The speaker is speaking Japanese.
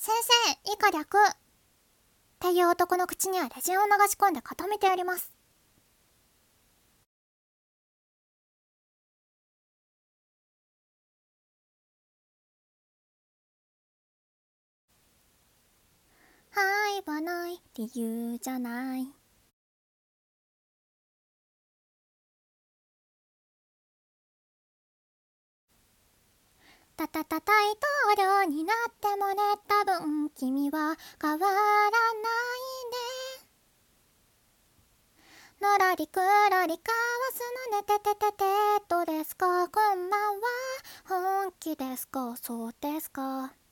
先生、以下略っていう男の口にはレジンを流し込んで固めてやります。はいはない理由じゃない。た大統領になってもね、多分君は変わらないね。のらりくらりかわすのね、ててててどうですかこんばんは。本気ですかそうですか。